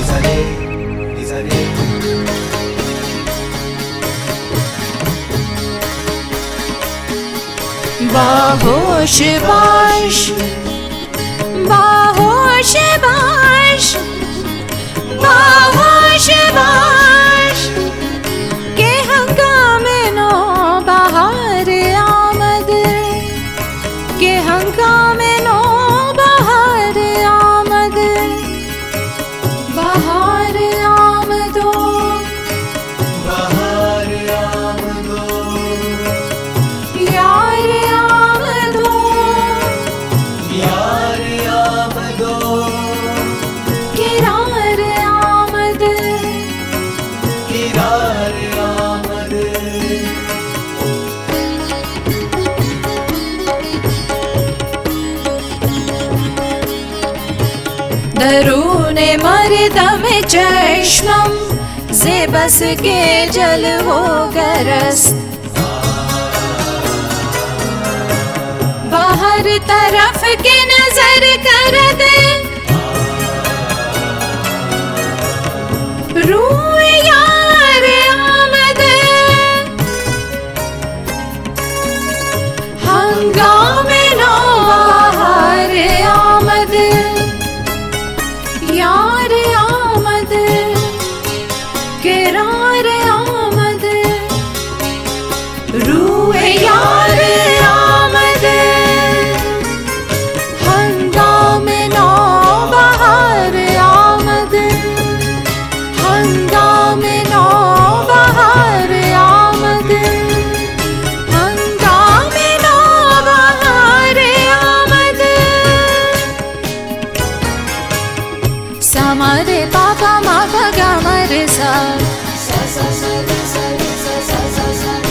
बाहोश बाश, बाहोश बाश, बाहोश बाश के हंगामे नो बहार आमद, के हंगामे नो बहार आमद, बहार आमदो, बहार आमदो, यार आमदो, यार आमदो, किरार आमद, किरार आमद। दरूने मर्दम चश्मम से बस के जल हो गरस, बाहर तरफ के नजर कर दे रूह यार आमद, हंगामे नो बहार आमद, यार आमद, किरार आमद, रूह यार आमद, हंगामे नो बहार आमद, हंगामे नो बहार आमद, हंगामे नो बहार आमद। समरे पापा मा गा मा रे सा, सा सा सा सा सा सा सा सा।